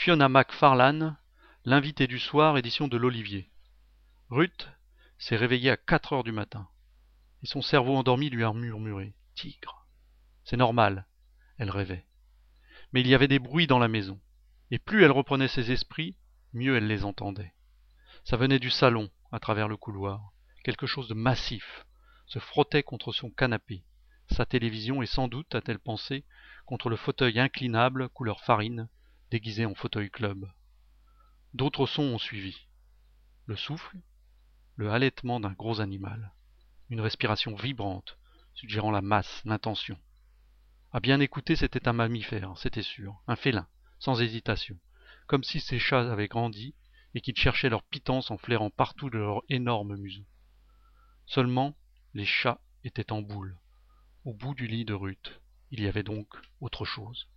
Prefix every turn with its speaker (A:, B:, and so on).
A: Fiona McFarlane, l'invité du soir, édition de l'Olivier. Ruth s'est réveillée à 4 heures du matin, et son cerveau endormi lui a murmuré « Tigre ». C'est normal, elle rêvait. Mais il y avait des bruits dans la maison, et plus elle reprenait ses esprits, mieux elle les entendait. Ça venait du salon, à travers le couloir. Quelque chose de massif se frottait contre son canapé, sa télévision et sans doute, a-t-elle pensé, contre le fauteuil inclinable couleur farine, déguisé en fauteuil club. D'autres sons ont suivi. Le souffle, le halètement d'un gros animal, une respiration vibrante, suggérant la masse, l'intention. À bien écouter, c'était un mammifère, c'était sûr, un félin, sans hésitation, comme si ces chats avaient grandi et qu'ils cherchaient leur pitance en flairant partout de leur énorme museau. Seulement, les chats étaient en boule. Au bout du lit de Ruth, il y avait donc autre chose.